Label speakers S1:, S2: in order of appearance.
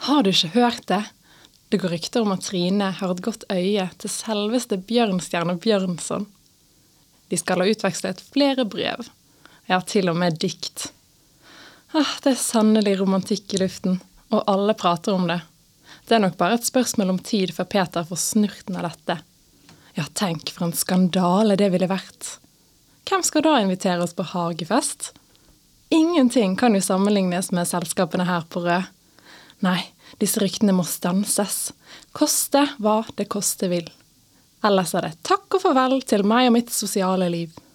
S1: Har du ikke hørt det? Det går rykter om at Trine har et godt øye til selveste Bjørnstjerne Bjørnson. De skal ha utvekslet flere brev. Ja, til og med dikt. Det er sannelig romantikk i luften, og alle prater om det. Det er nok bare et spørsmål om tid før Peter får snurten av dette. Ja, tenk for en skandale det ville vært. Hvem skal da invitere oss på hagefest? Ingenting kan jo sammenlignes med selskapene her på Rød. Nei, disse ryktene må stanses. Koste hva det koste vil. Ellers er det takk og farvel til meg og mitt sosiale liv.